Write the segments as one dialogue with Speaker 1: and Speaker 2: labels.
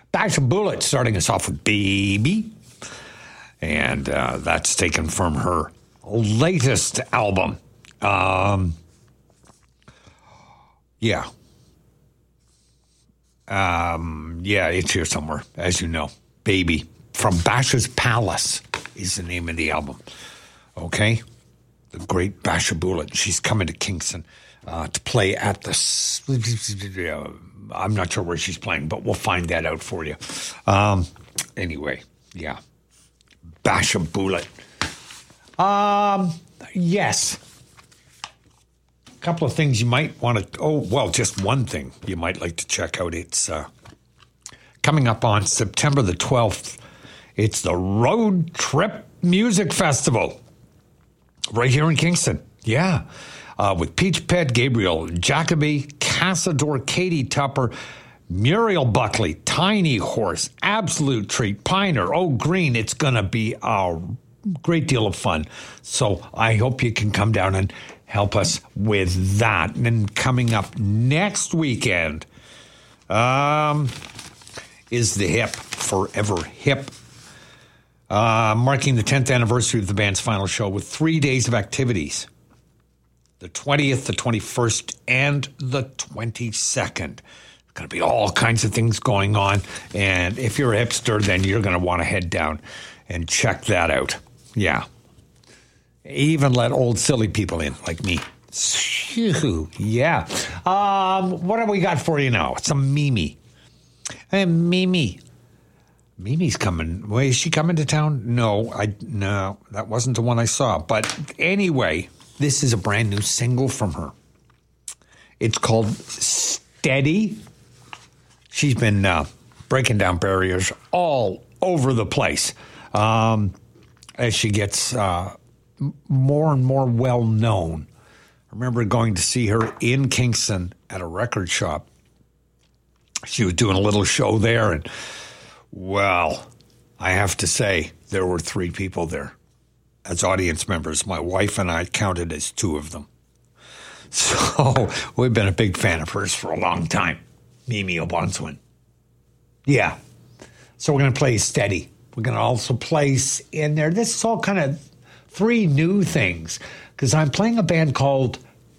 Speaker 1: Basha Bullet starting us off with Baby. And that's taken from her latest album. Yeah, it's here somewhere, as you know. Baby from Basha's Palace is the name of the album. Okay? The great Basha Bullet. She's coming to Kingston to play at the... I'm not sure where she's playing, but we'll find that out for you. Anyway, yeah. Basha Bullet. Yes. A couple of things you might want to... just one thing you might like to check out. It's coming up on September the 12th. It's the Road Trip Music Festival right here in Kingston. Yeah. With Peach Pet, Gabriel Jacoby, Cassador, Katie Tupper, Muriel Buckley, Tiny Horse, Absolute Treat, Piner, Oh Green. It's going to be a great deal of fun. So I hope you can come down and help us with that. And then coming up next weekend is the HIP, Forever Hip, marking the 10th anniversary of the band's final show with 3 days of activities. The 20th, the 21st, and the 22nd. There's going to be all kinds of things going on. And if you're a hipster, then you're going to want to head down and check that out. Yeah. Even let old silly people in, like me. Yeah. What have we got for you now? Some Mimi. Hey, Mimi. Mimi's coming. Wait, is she coming to town? No, that wasn't the one I saw. But anyway... This is a brand new single from her. It's called Steady. She's been breaking down barriers all over the place as she gets more and more well-known. I remember going to see her in Kingston at a record shop. She was doing a little show there, and, well, I have to say, there were 3 people there. As audience members, my wife and I counted as 2 of them. So we've been a big fan of hers for a long time. Mimi O'Bonswin. Yeah. So we're going to play Steady. We're going to also place in there, this is all kind of 3 new things, because I'm playing a band called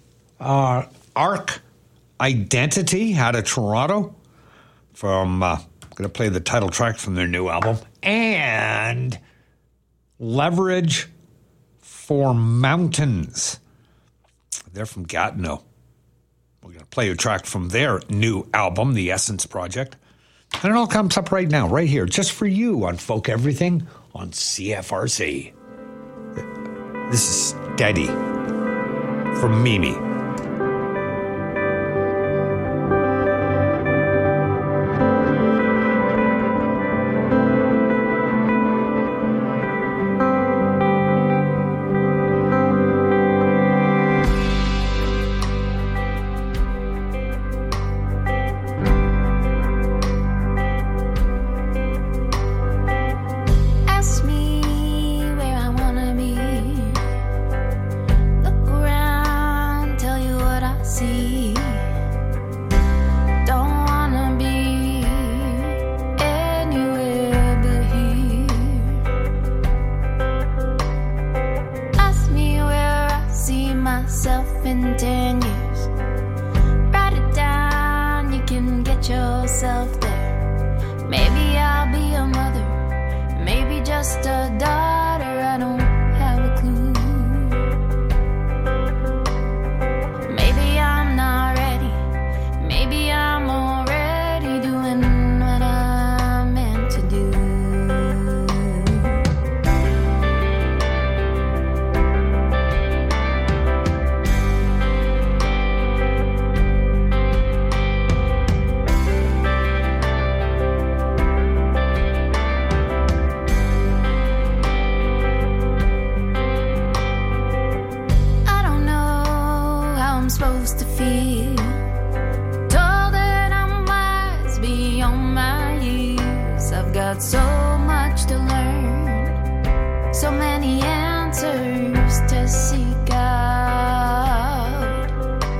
Speaker 1: Arc Identity out of Toronto. I'm going to play the title track from their new album. And Leverage for Mountains. They're from Gatineau. We're going to play a track from their new album, The Essence Project. And it all comes up right now, right here, just for you on Folk Everything on CFRC. This is Steady from Mimi.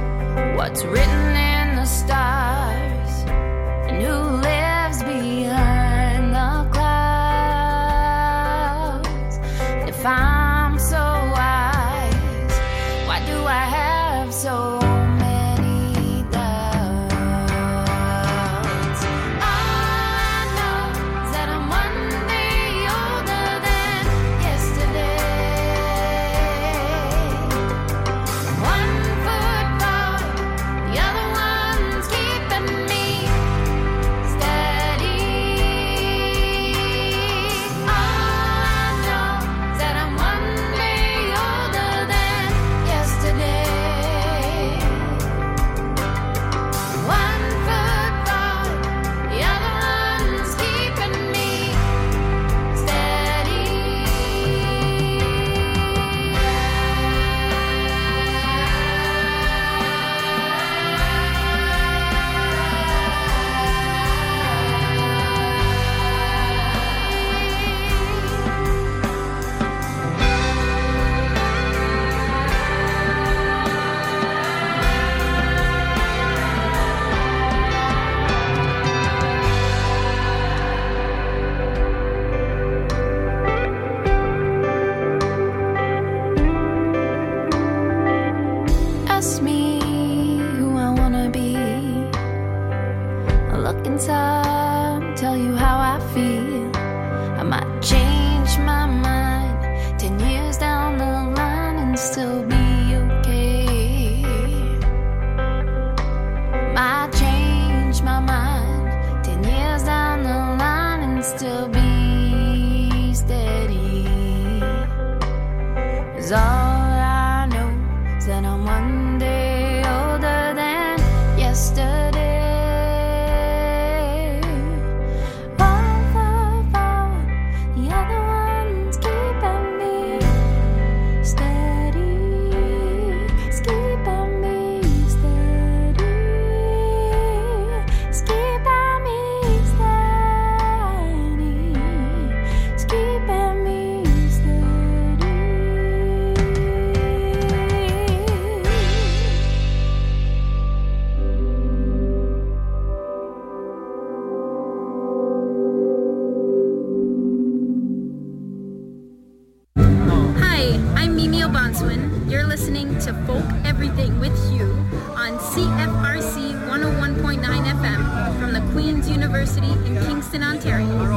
Speaker 2: What's written in the stars and who lives behind. 'cause all I know is that I'm one day older than yesterday.
Speaker 3: You're listening to Folk Everything with Hugh on CFRC 101.9 FM from the Queen's University in Kingston, Ontario.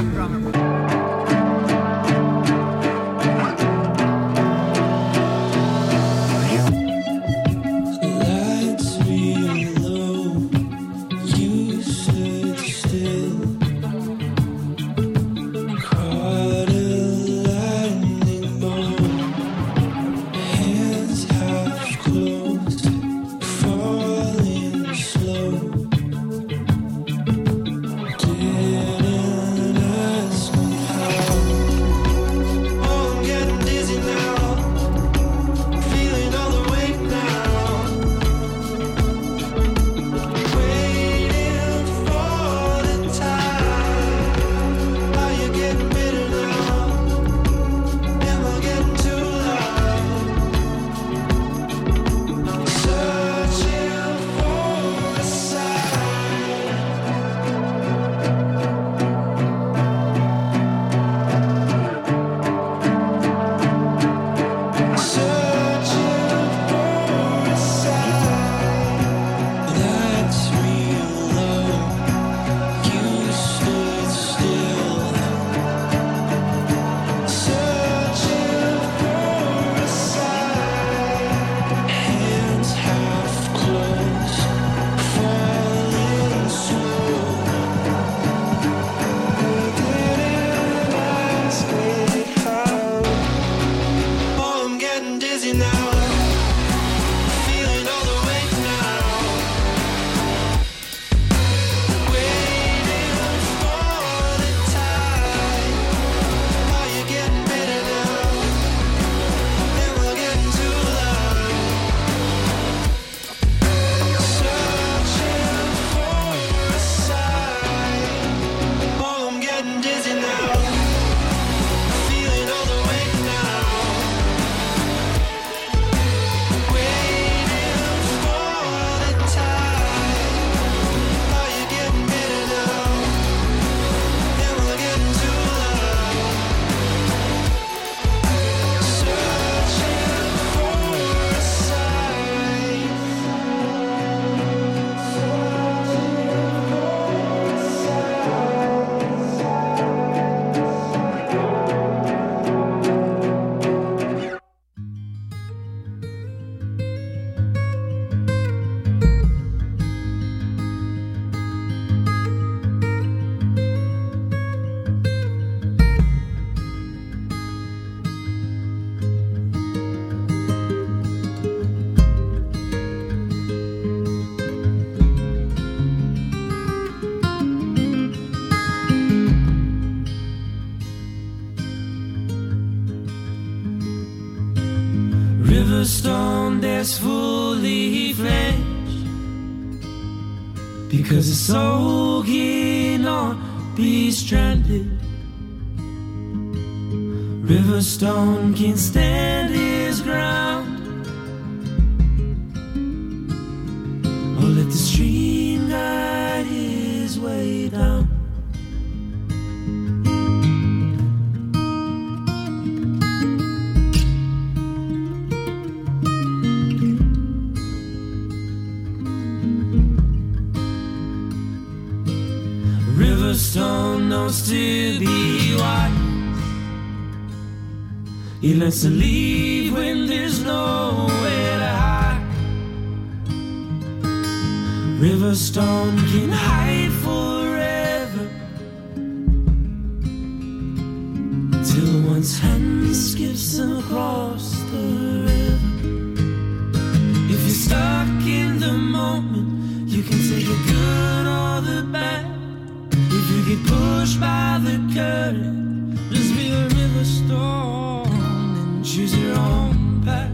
Speaker 4: Stone that's fully fledged, because it's so keen on be stranded. Riverstone can't stand his ground, or let the stream guide his way down. Riverstone knows to be wise. He learns to leave when there's nowhere to hide. Riverstone can hide forever, till one Someone's hand skips across the river. If you're stuck in the moment, you can take the good or the bad. If you get pushed by the current, just be a river storm and choose your own path.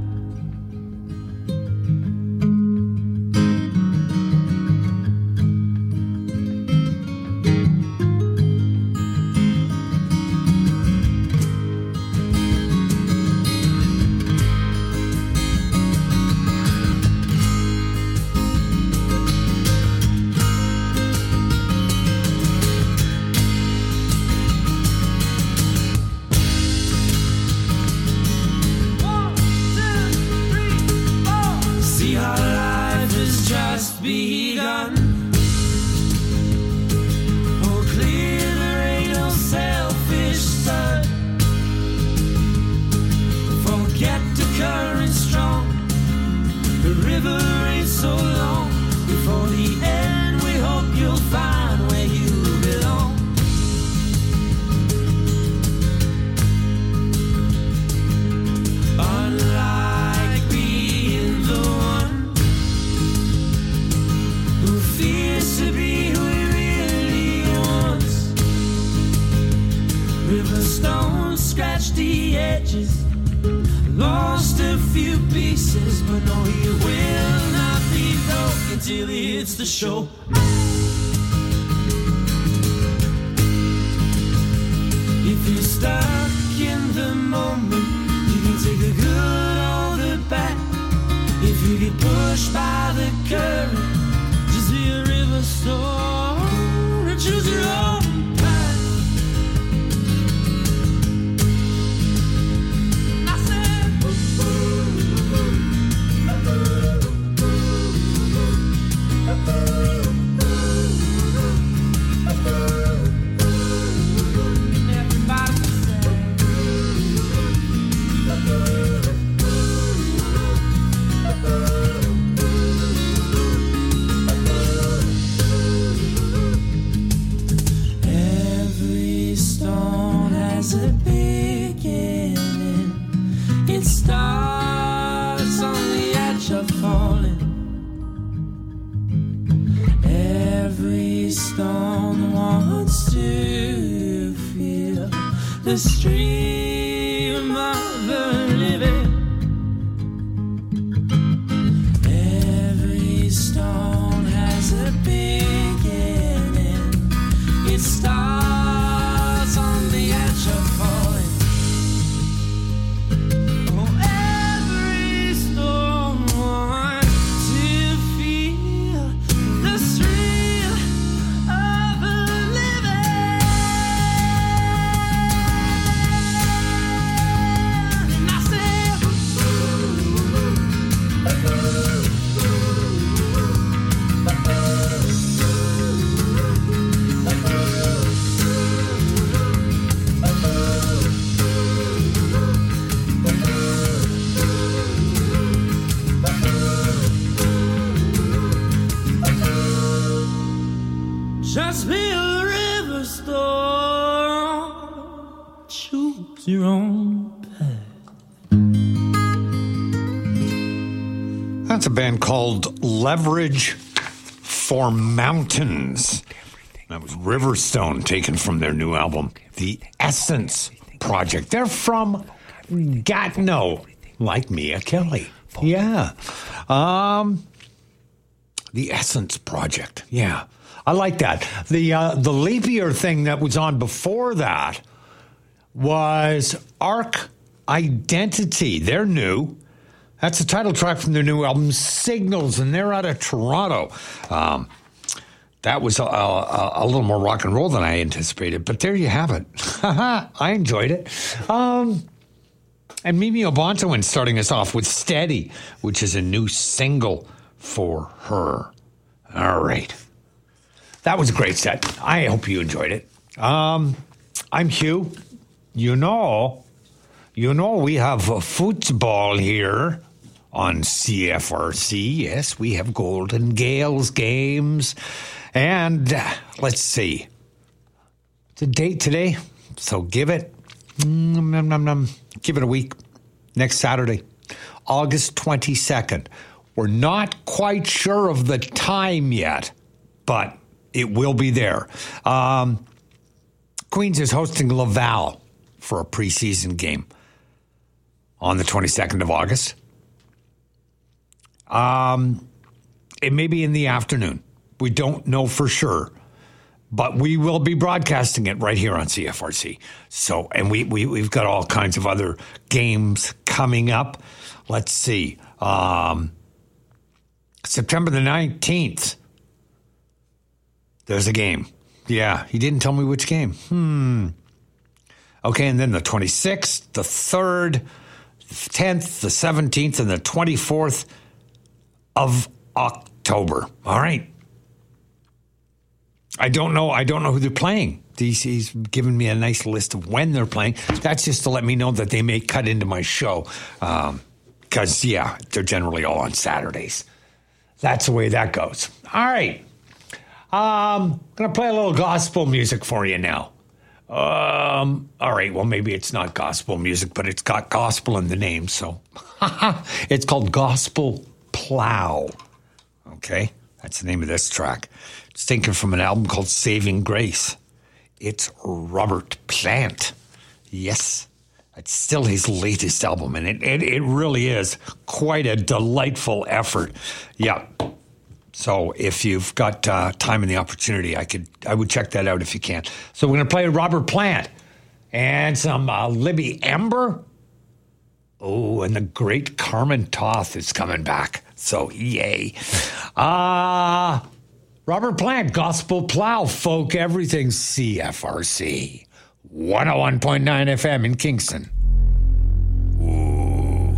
Speaker 4: Begun. Oh, clear, there ain't no selfish side. Forget the current strong. The river ain't so long. Before the end, we hope you'll find where you belong. Unlike being the one who fears to be who he really wants, rivers don't scratch the edges. Lost a few pieces, but no, he will not be broke until he hits the shore. If you're stuck in the moment, you can take the good or the bad. If you get pushed by the current, just be a river storm and choose your own path. I said, everybody said, every stone has a beginning. It starts on the edge of falling. Every stone wants to feel the stream of the living. Every stone has a beginning. It starts on the edge of falling. Oh, every stone wants to feel the thrill of living. And I say, just be a river storm. Choose your own path.
Speaker 1: That's a band called Leverage for Mountains. That was Riverstone, taken from their new album, The Essence Project. They're from Gatineau, like Mia Kelly. Yeah. The Essence Project. Yeah. I like that. The Leap Year thing that was on before that was Arc Identity. They're new. That's the title track from their new album, Signals, and they're out of Toronto. That was a little more rock and roll than I anticipated, but there you have it. I enjoyed it. And Mimi Obontoin starting us off with Steady, which is a new single for her. All right. That was a great set. I hope you enjoyed it. I'm Hugh. You know, we have football here on CFRC. Yes, we have Golden Gales games. And let's see. It's a date today, so give it Give it a week. Next Saturday, August 22nd. We're not quite sure of the time yet, but it will be there. Queens is hosting Laval for a preseason game on the 22nd of August. It may be in the afternoon. We don't know for sure, but we will be broadcasting it right here on CFRC. So, and we've got all kinds of other games coming up. Let's see. September the 19th, there's a game. Yeah, he didn't tell me which game. Okay, and then the 26th, the 3rd, the 10th, the 17th, and the 24th of October. All right. I don't know who they're playing. He's given me a nice list of when they're playing. That's just to let me know that they may cut into my show. Because, they're generally all on Saturdays. That's the way that goes. All right. I'm going to play a little gospel music for you now. All right. Well, maybe it's not gospel music, but it's got gospel in the name. So it's called Gospel Plow. Okay. That's the name of this track. It's taken from an album called Saving Grace. It's Robert Plant. Yes. It's still his latest album, and it really is quite a delightful effort. Yeah. So if you've got time and the opportunity, I would check that out if you can. So we're going to play Robert Plant and some Libby Amber. Oh, and the great Carmen Toth is coming back. So yay. Robert Plant, Gospel Plow, folk, everything CFRC. 101.9 FM in Kingston. Ooh.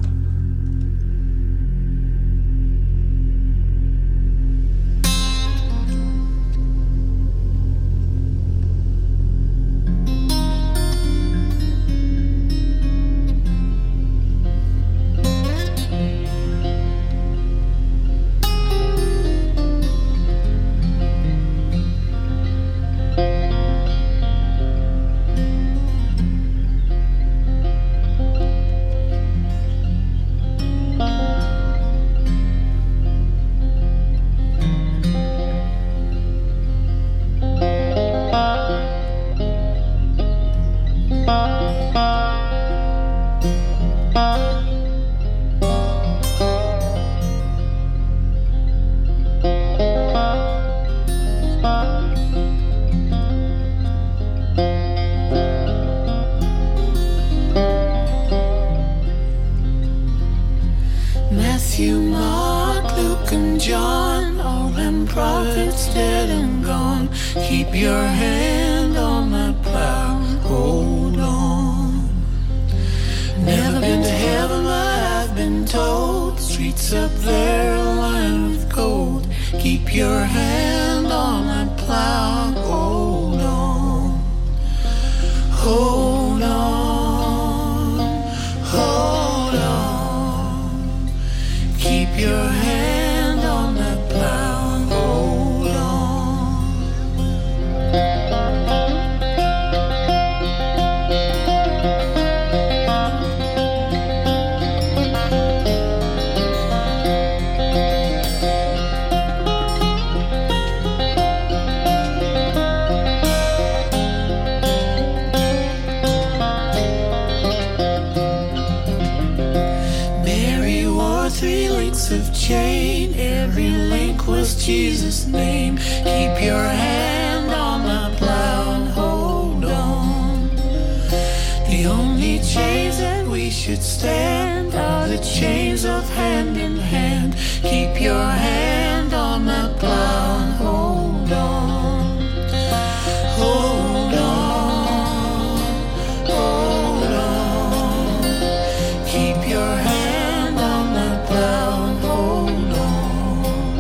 Speaker 4: Matthew, Mark, Luke, and John, all them prophets dead and gone. Keep your hand on that plow, hold on. Never been to heaven, but I've been told streets up there are lined with gold. Keep your hand on that plow, hold on. Hold on, hold on. Keep your hand on that plow, hold on. Mary wore 3 links of chain, every link was Jesus' name. Keep your hand on the plow and hold on. The only chains that we should stand are the chains of hand in hand. Keep your hand on the plow and hold on. Hold on, hold on. Keep your hand on the plow and hold on.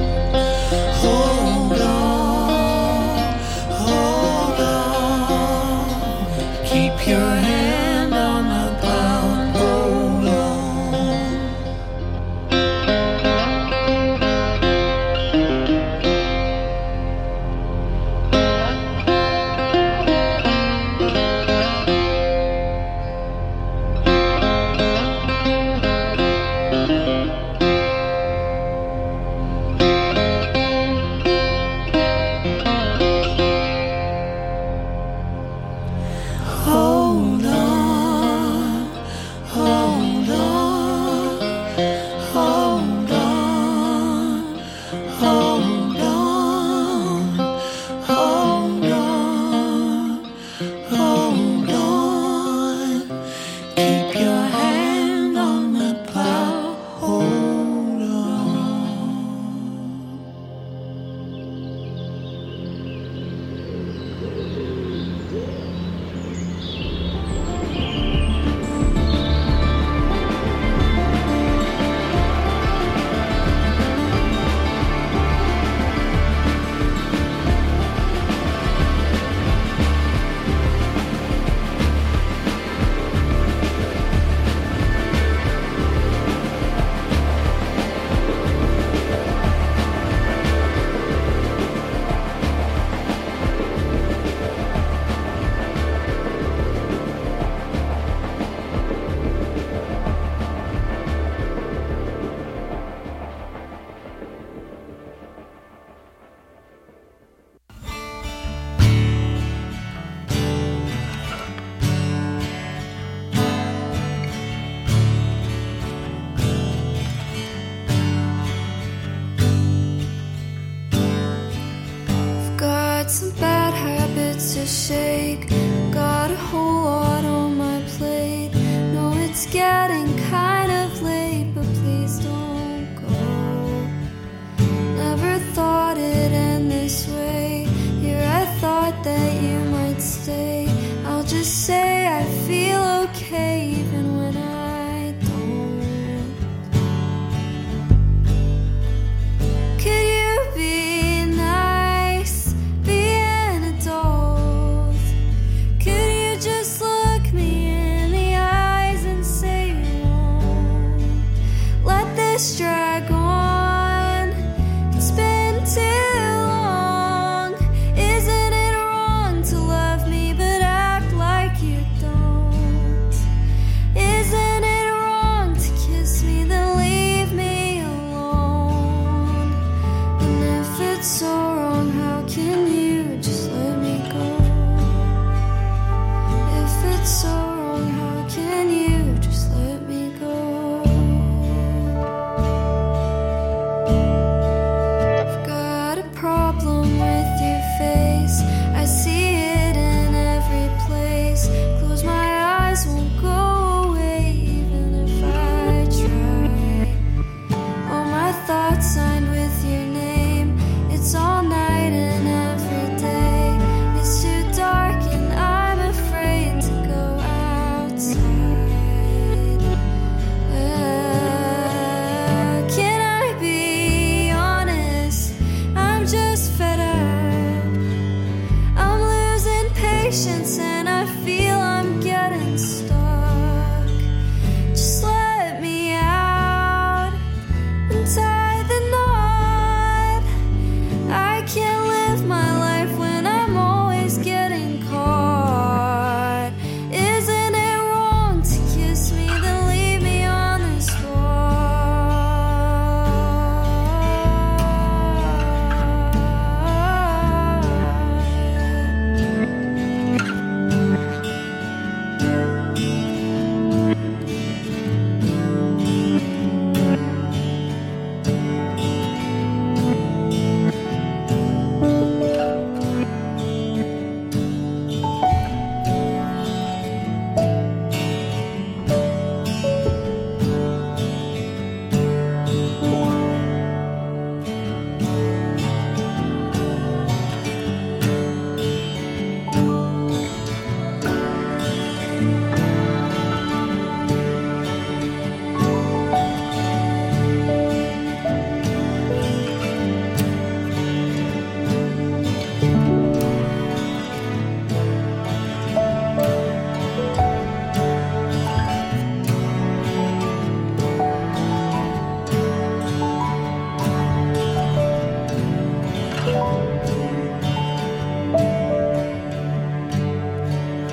Speaker 4: Hold on, hold on. Keep your hand on the plow and hold on.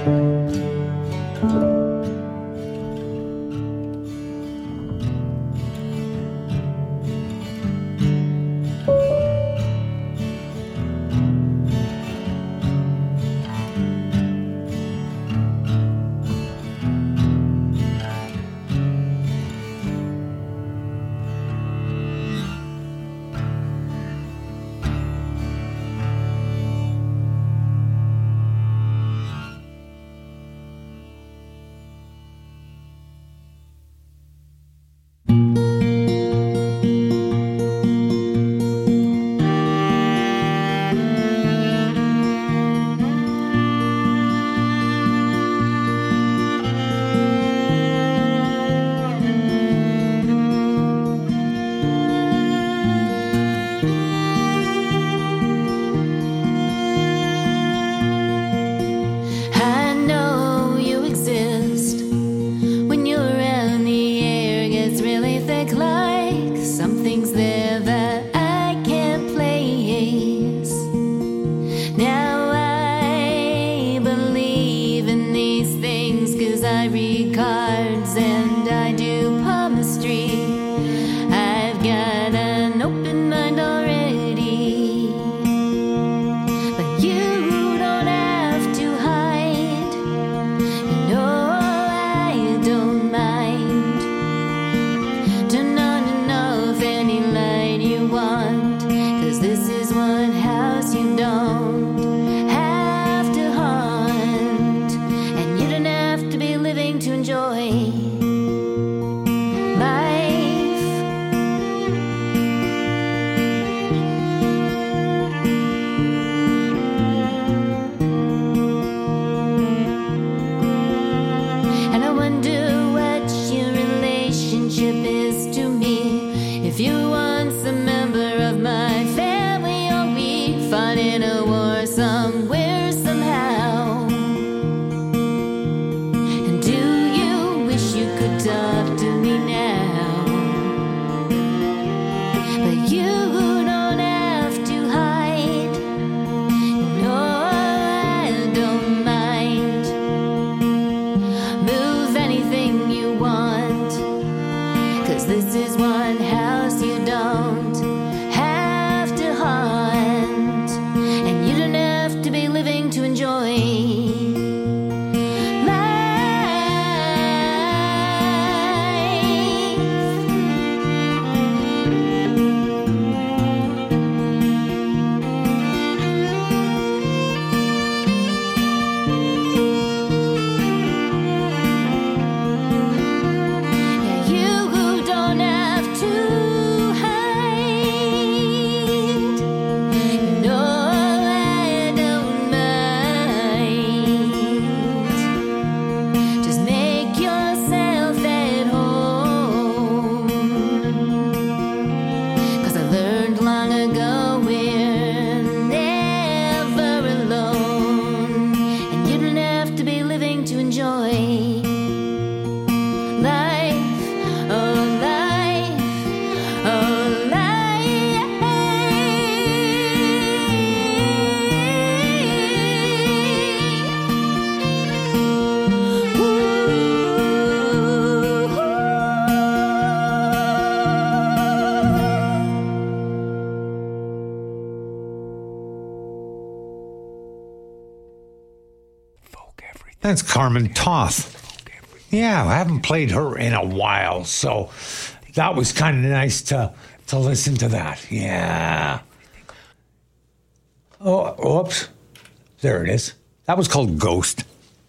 Speaker 1: That's Carmen Toth. Yeah, I haven't played her in a while, so that was kind of nice to listen to that. Yeah. Oh, oops. There it is. That was called Ghost.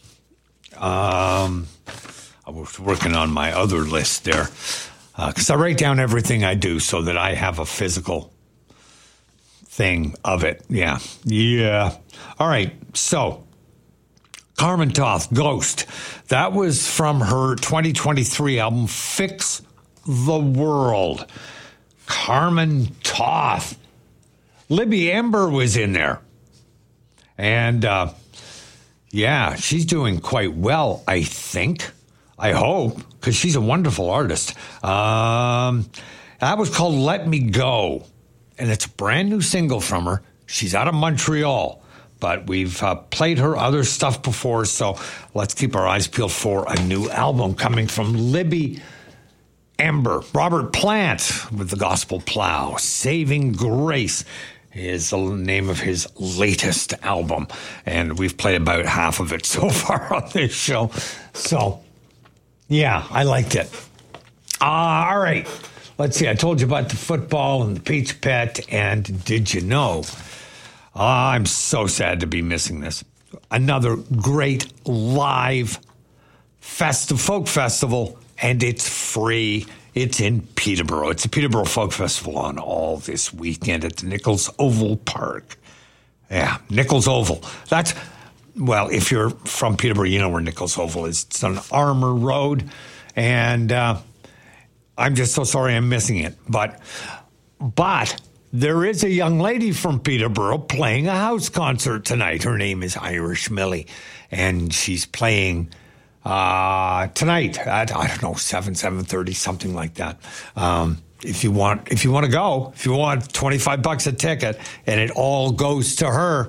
Speaker 1: I was working on my other list there because I write down everything I do so that I have a physical thing of it. Yeah. All right, so Carmen Toth, Ghost. That was from her 2023 album, Fix the World. Carmen Toth. Libby Amber was in there. And, yeah, she's doing quite well, I think. I hope, because she's a wonderful artist. That was called Let Me Go. And it's a brand new single from her. She's out of Montreal. but we've played her other stuff before, so let's keep our eyes peeled for a new album coming from Libby Ember. Robert Plant with the Gospel Plow. Saving Grace is the name of his latest album, and we've played about half of it so far on this show. So, yeah, I liked it. All right. Let's see. I told you about the football and the Peach Pit, and did you know? I'm so sad to be missing this. Another great live folk festival, and it's free. It's in Peterborough. It's a Peterborough Folk Festival on all this weekend at the Nichols Oval Park. Yeah, Nichols Oval. That's, well, if you're from Peterborough, you know where Nichols Oval is. It's on Armour Road, and I'm just so sorry I'm missing it. But there is a young lady from Peterborough playing a house concert tonight. Her name is Irish Millie, and she's playing tonight at, I don't know, 7:30, something like that. If you want to go, if you want $25 a ticket, and it all goes to her,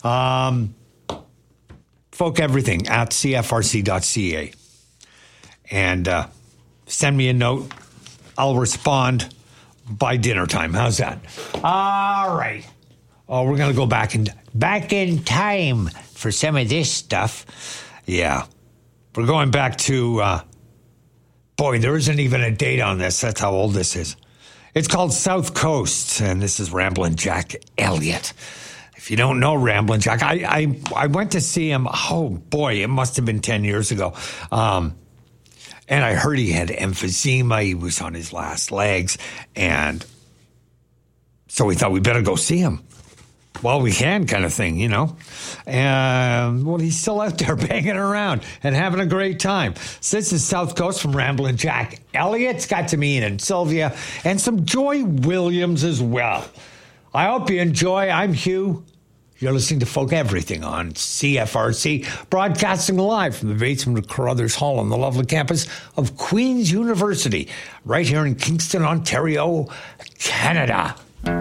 Speaker 1: folk everything at cfrc.ca, and send me a note. I'll respond by dinner time. How's that? All right. Oh, we're gonna go back in time for some of this stuff. Yeah. We're going back to, boy, there isn't even a date on this. That's how old this is. It's called South Coast, and this is Ramblin' Jack Elliott. If you don't know Ramblin' Jack, I went to see him, oh boy, it must have been 10 years ago. And I heard he had emphysema. He was on his last legs. And so we thought we better go see him. Well, we can, kind of thing, you know. And, well, he's still out there banging around and having a great time. So this is South Coast from Ramblin' Jack Elliott. Got to me and Sylvia and some Joy Williams as well. I hope you enjoy. I'm Hugh. You're listening to Folk Everything on CFRC, broadcasting live from the basement of Carruthers Hall on the lovely campus of Queen's University, right here in Kingston, Ontario, Canada.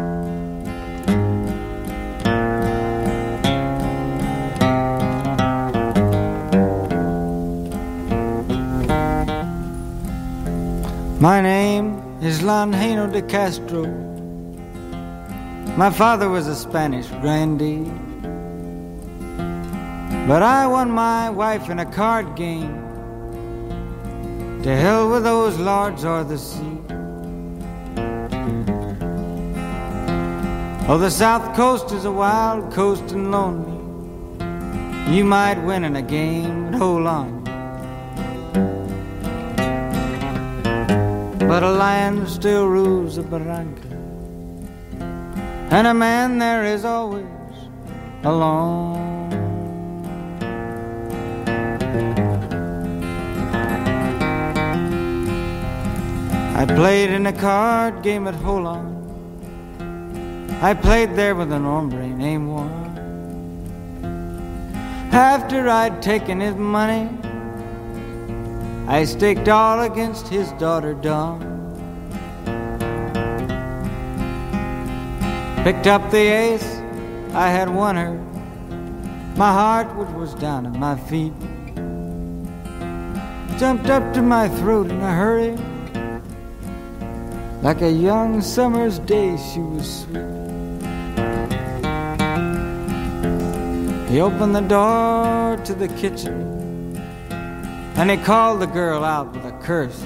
Speaker 5: My name is Lanjeno de Castro. My father was a Spanish grandee, but I won my wife in a card game. To hell with those lords or the sea. Oh, the South Coast is a wild coast and lonely. You might win in a game, but hold on. But a lion still rules a barranca, and a man there is always alone. I played in a card game at Holon. I played there with an hombre named Juan. After I'd taken his money, I staked all against his daughter Dawn. Picked up the ace, I had won her. My heart, which was down at my feet, jumped up to my throat in a hurry. Like a young summer's day, she was sweet. He opened the door to the kitchen, and he called the girl out with a curse,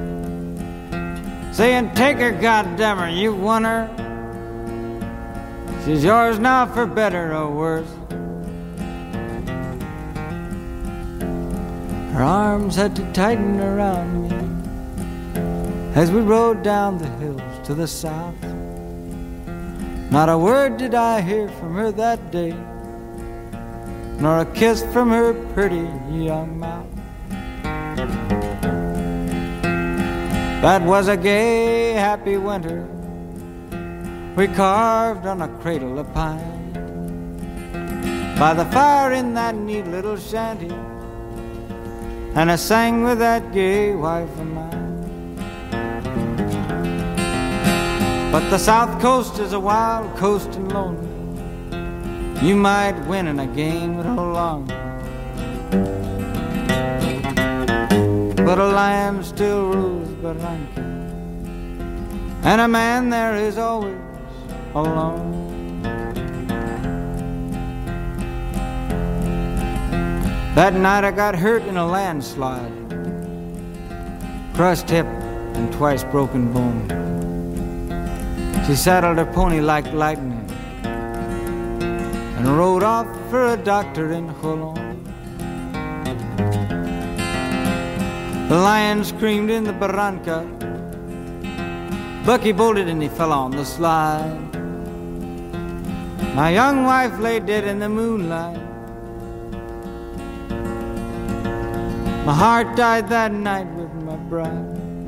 Speaker 5: saying, "Take her, goddammit, you won her. She's yours now for better or worse." Her arms had to tighten around me as we rode down the hills to the south. Not a word did I hear from her that day, nor a kiss from her pretty young mouth. That was a gay, happy winter. We carved on a cradle of pine by the fire in that neat little shanty, and I sang with that gay wife of mine. But the South Coast is a wild coast and lonely. You might win in a game, but hold on. But a lion still rules Barranca, and a man there is always alone. That night I got hurt in a landslide, crushed hip and twice broken bone. She saddled her pony like lightning and rode off for a doctor in Jolon. The lion screamed in the barranca. Bucky bolted and he fell on the slide. My young wife lay dead in the moonlight. My heart died that night with my bride.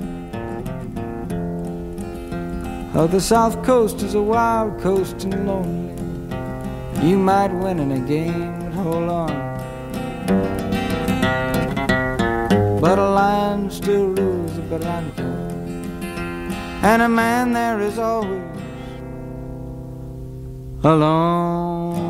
Speaker 5: Oh, the South Coast is a wild coast and lonely. You might win in a game, but hold on. But a lion still rules the barranca, and a man there is always alone.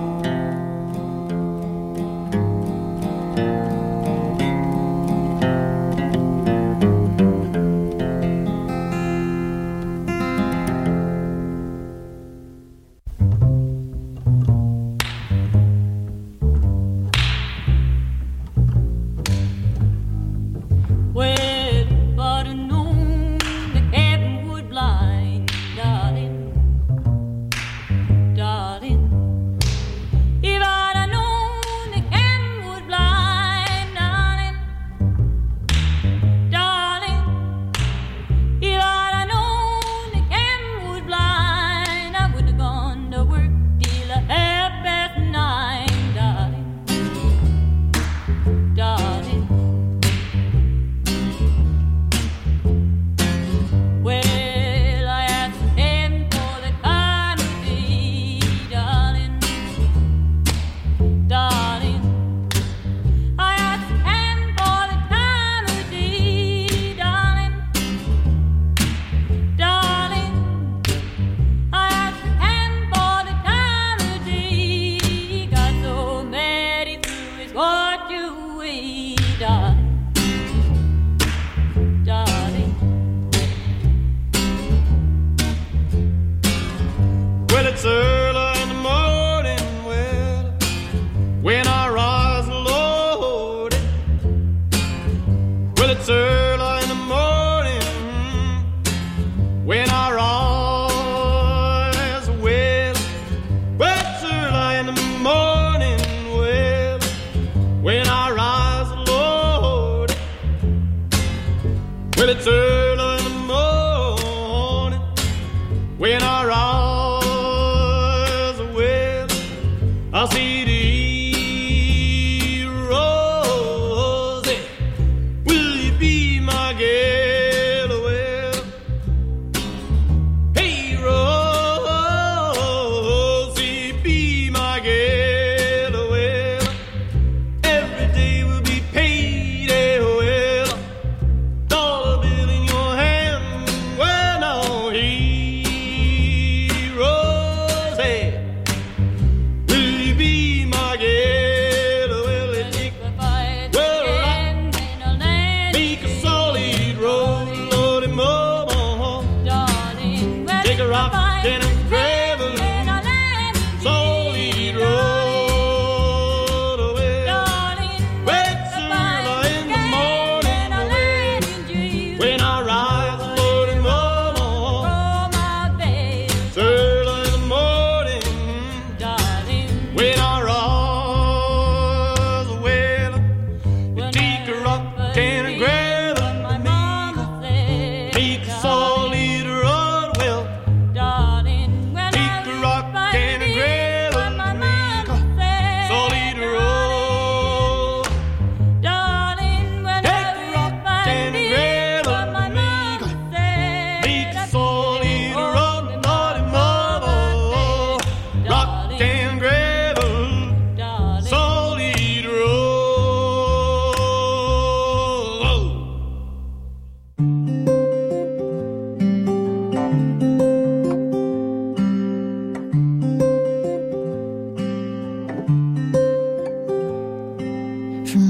Speaker 6: When I rise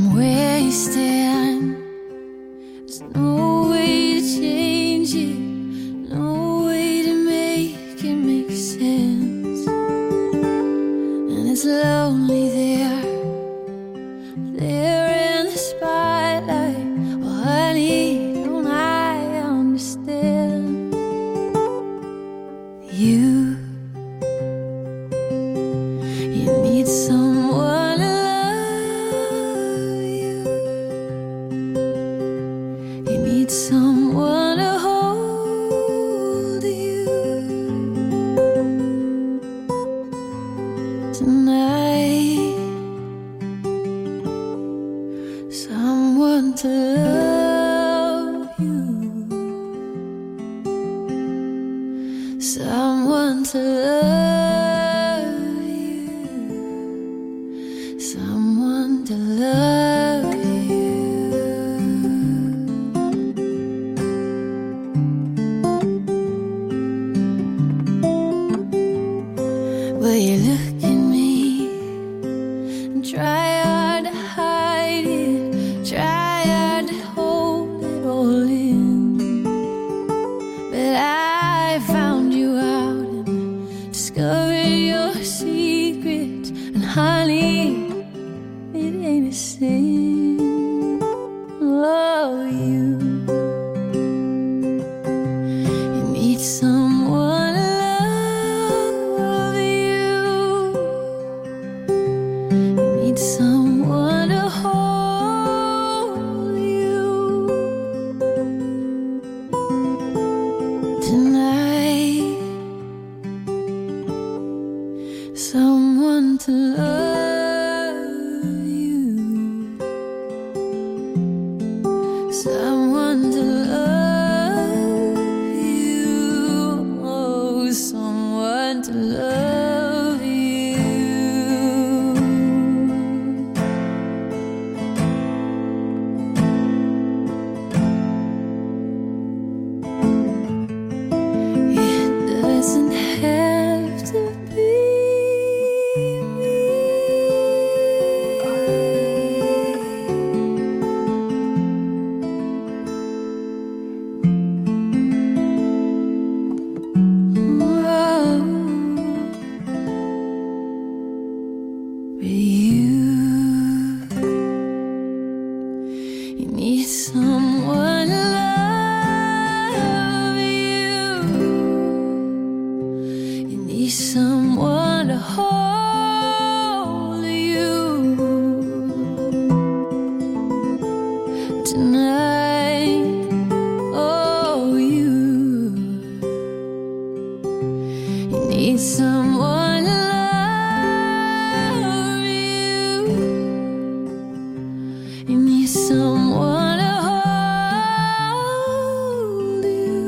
Speaker 2: From where you stand, there's no way to change it, no way to make it make sense. And it's lonely there in the spotlight. Well, honey, don't I understand? You need someone to love you. You need someone to hold you tonight. Someone to love you. Someone to love you. Someone to love you. Well, you look at me and try hard to hide it, try hard to hold it all in. But I found you out and discovered your secrets. And honey, it ain't a sin. Oh, you need someone to love you. You need someone to hold you tonight. Someone to love you. Someone to love you. Oh, someone to love you. It doesn't have to be me. But you need someone to love you. You need someone to hold you tonight. Oh, you need someone to love you. You need someone to hold you,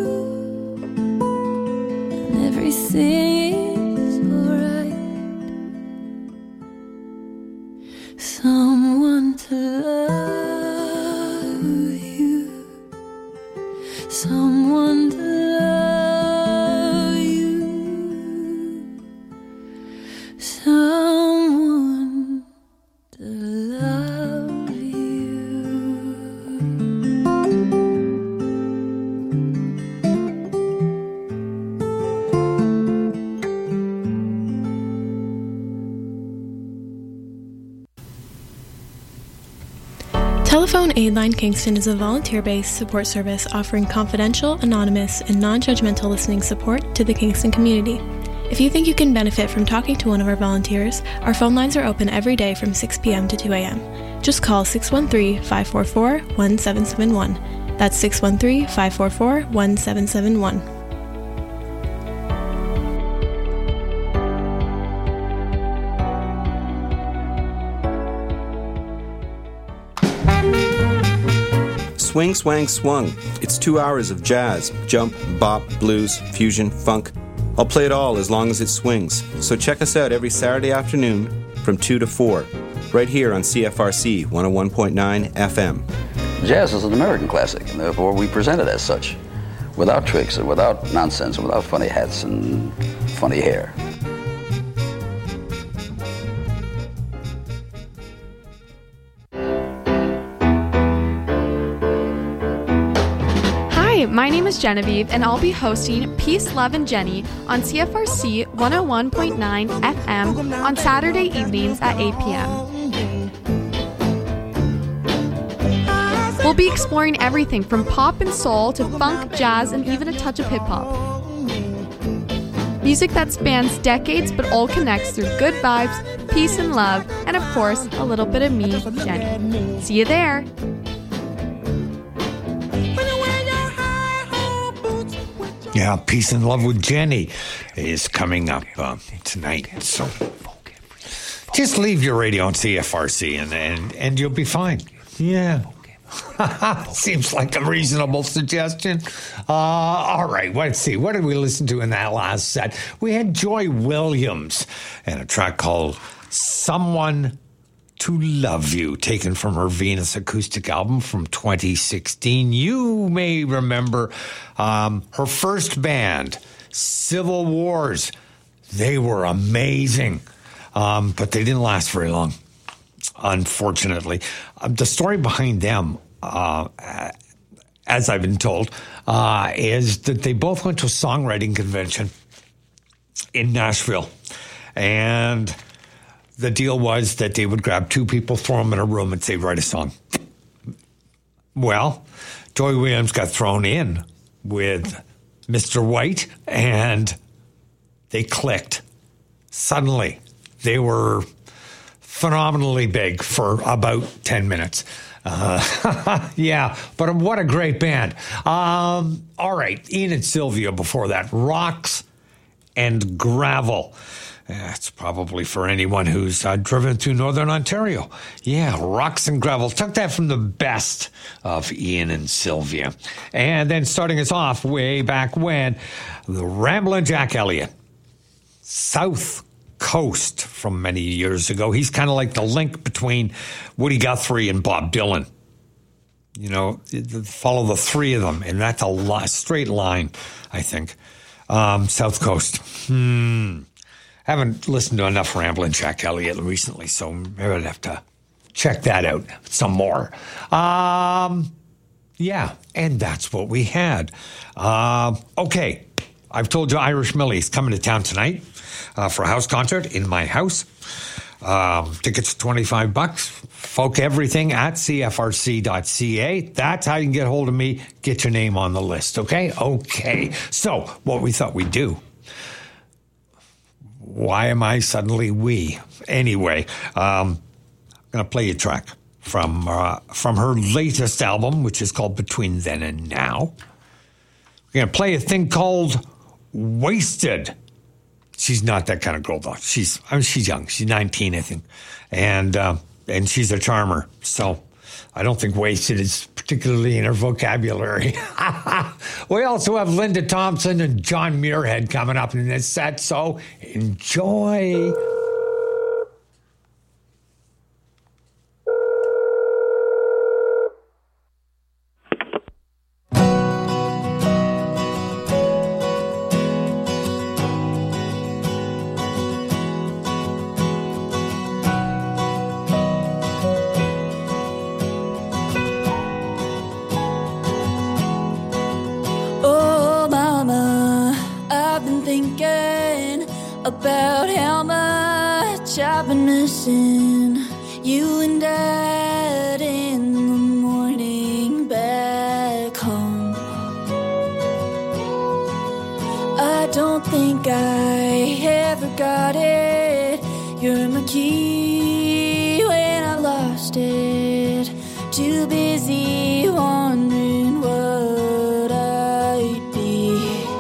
Speaker 2: and everything is alright. Someone to love you. Someone to love you. Someone to love you.
Speaker 6: Telephone Aid Line Kingston is a volunteer-based support service offering confidential, anonymous, and non-judgmental listening support to the Kingston community. If you think you can benefit from talking to one of our volunteers, our phone lines are open every day from 6 p.m. to 2 a.m. Just call 613-544-1771. That's 613-544-1771.
Speaker 7: Swing, Swang, Swung. It's 2 hours of jazz, jump, bop, blues, fusion, funk. I'll play it all as long as it swings. So check us out every Saturday afternoon from 2 to 4, right here on CFRC 101.9 FM.
Speaker 8: Jazz is an American classic, and therefore we present it as such, without tricks and without nonsense and without funny hats and funny hair.
Speaker 9: My name is Genevieve, and I'll be hosting Peace, Love, and Jenny on CFRC 101.9 FM on Saturday evenings at 8 p.m. We'll be exploring everything from pop and soul to funk, jazz, and even a touch of hip-hop. Music that spans decades but all connects through good vibes, peace and love, and of course, a little bit of me, Jenny. See you there!
Speaker 1: Yeah, Peace and Love with Jenny is coming up tonight. So just leave your radio on CFRC and you'll be fine. Yeah. Seems like a reasonable suggestion. All right, let's see. What did we listen to in that last set? We had Joy Williams and a track called Someone to Love You, taken from her Venus acoustic album from 2016. You may remember her first band, Civil Wars. They were amazing, but they didn't last very long, unfortunately. The story behind them, as I've been told, is that they both went to a songwriting convention in Nashville, and the deal was that they would grab two people, throw them in a room, and say, write a song. Well, Joy Williams got thrown in with Mr. White, and they clicked. Suddenly, they were phenomenally big for about 10 minutes. Yeah, but what a great band. All right, Ian and Sylvia before that. Rocks and Gravel. It's probably for anyone who's driven through Northern Ontario. Yeah, Rocks and Gravel. Took that from the best of Ian and Sylvia. And then starting us off way back when, the Ramblin' Jack Elliott. South Coast from many years ago. He's kind of like the link between Woody Guthrie and Bob Dylan. You know, follow the three of them, and that's a straight line, I think. South Coast. Haven't listened to enough Ramblin' Jack Elliott recently, so maybe I'd have to check that out some more. Yeah, and that's what we had. Okay, I've told you Irish Millie's coming to town tonight for a house concert in my house. Tickets $25. Folk everything at cfrc.ca. That's how you can get hold of me. Get your name on the list, okay? Okay. So, what we thought we'd do. Why am I suddenly we? Anyway, I'm going to play a track from her latest album, which is called Between Then and Now. We're going to play a thing called Wasted. She's not that kind of girl, though. She's young. She's 19, I think. And she's a charmer. So I don't think wasted is particularly in her vocabulary. We also have Linda Thompson and John Muirhead coming up in this set. So enjoy.
Speaker 2: About how much I've been missing you and Dad in the morning back home. I don't think I ever got it. You're my key when I lost it. Too busy wondering what I'd be.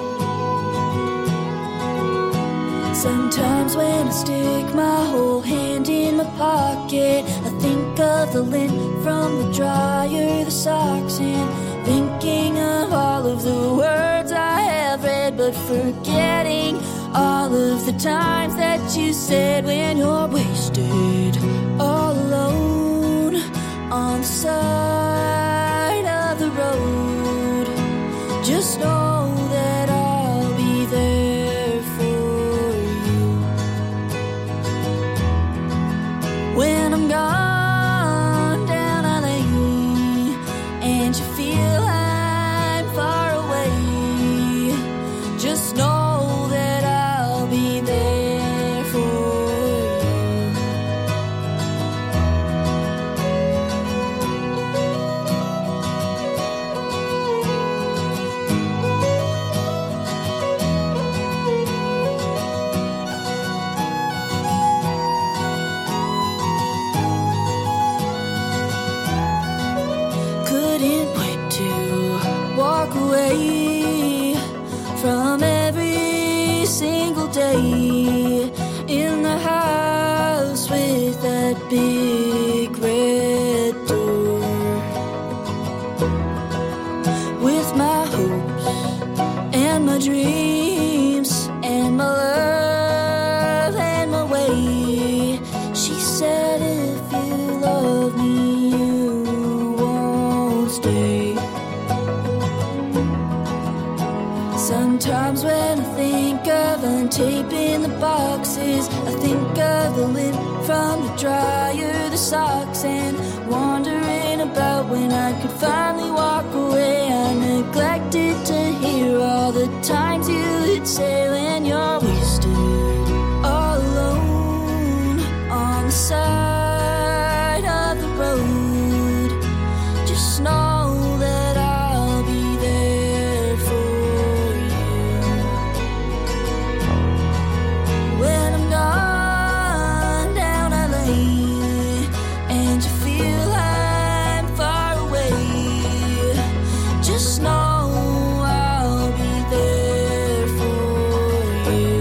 Speaker 2: Sometimes when I stick my whole hand in my pocket, I think of the lint from the dryer, the socks, and thinking of all of the words I have read, but forgetting all of the times that you said when you're wasted, all alone on the side of the road. Just know that I'll be there for you when I'm gone down a lane and you feel I'm far away. away from every single day in the house with that big red door, with my hopes and my dreams and my love and my way. She said, if you love me, you won't stay. Sometimes when I think of untaping the boxes, I think of the lint from the dryer, the socks, and wondering about when I could finally walk away. I neglected to hear all the times you would say when you're wasted, all alone on the side of the road. Just know that I'll be there for when I'm gone down LA and you feel I'm far away. Just know I'll be there for you.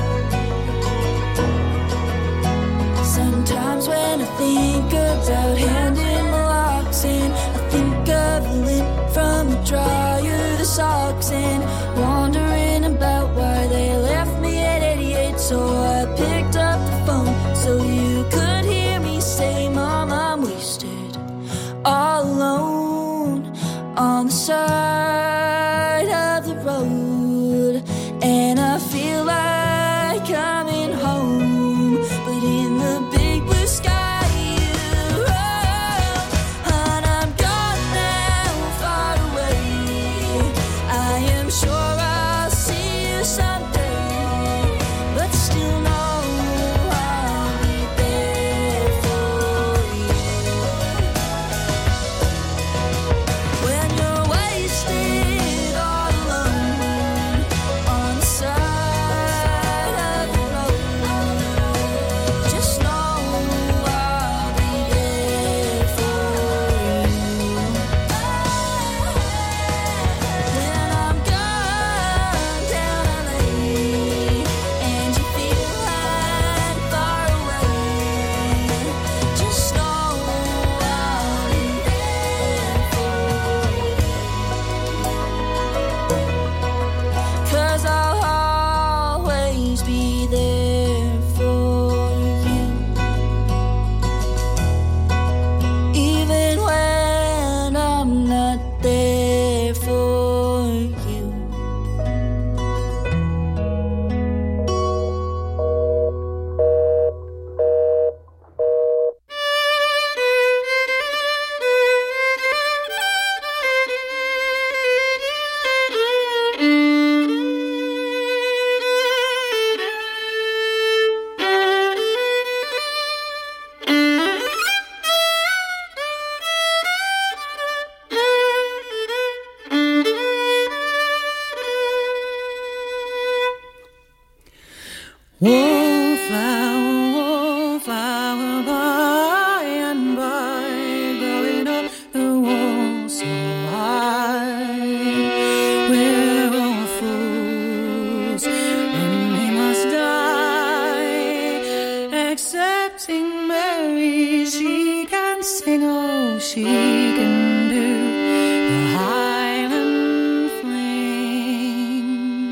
Speaker 2: Sometimes when I think about handing my locks in, I think of the lint from the dryer, the socks, and wondering about why they left me at 88. So I picked up the phone so you could hear me say, Mom, I'm wasted, all alone on the side of the road. And I feel like coming home, but in the big blue sky you roll. And I'm gone now, far away. I am sure I'll see you someday, but still know I'll be there for you. When you're wasted all alone on the side of the road, just know I'll be there for you. When I'm gone down LA and you feel I'm far away, just know I'll be there for you. 'Cause I'll always be there for you, even when I'm not there for you.
Speaker 4: Wallflower, by and by, going up the wall so high. We're all fools, and we must die. Excepting Mary, she can sing, oh, she can do the Highland Fling.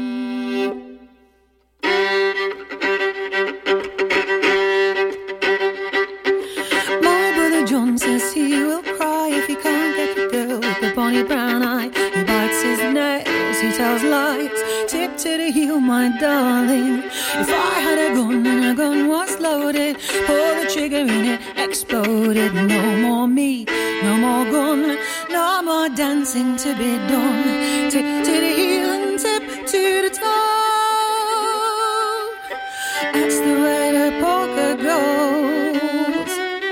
Speaker 4: My brother John says he will cry if he can't get the girl with the bonny brown eye. He bites his nails, he tells lies. Tip to the heel, my darling. If I had a gun and a gun was loaded, pull the trigger and it exploded. No more me, no more gun, no more dancing to be done. Tip to the heel and tip to the toe. That's the way the polka goes.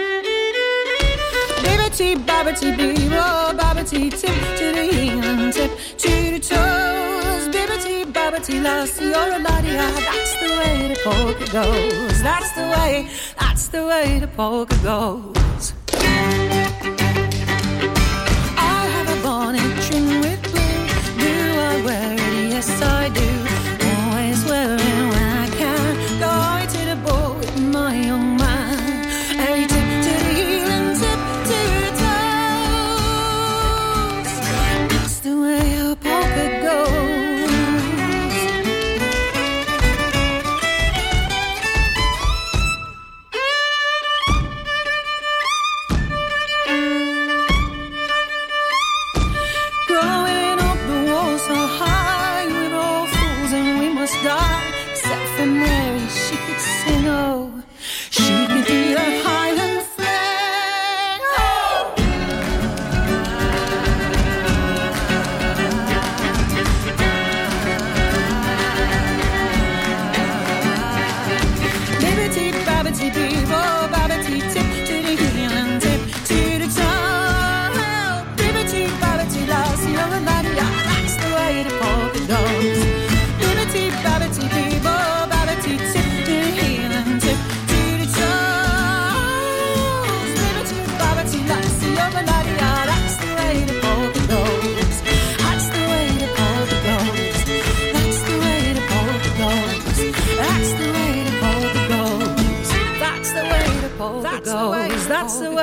Speaker 4: Bibbity babbity bee-ro, babbity tip to the heel and tip to the toes. Bibbity babbity lass, you're a laddie, ah, that's the way the polka goes. That's the way the polka goes. I have a bonnet trimmed with blue, blue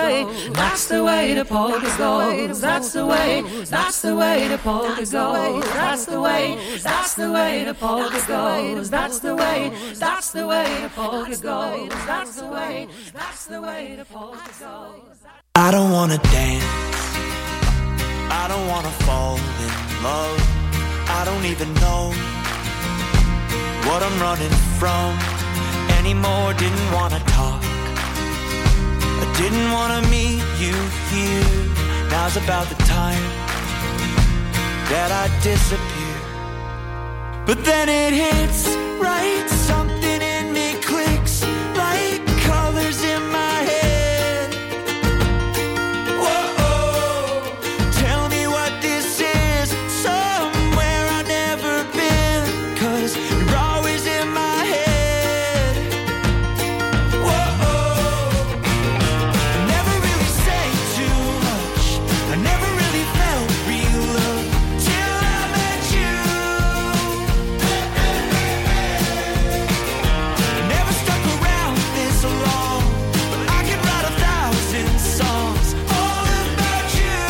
Speaker 4: way, that's the way the polka goes. That's the way the polka goes. That's the way the polka goes. That's the way the polka goes. That's the way the polka goes. I don't wanna dance, I don't wanna fall in love, I don't even know what I'm running from anymore. Didn't wanna talk, I didn't wanna meet you here. Now's about the time that I disappear. But then it hits right, something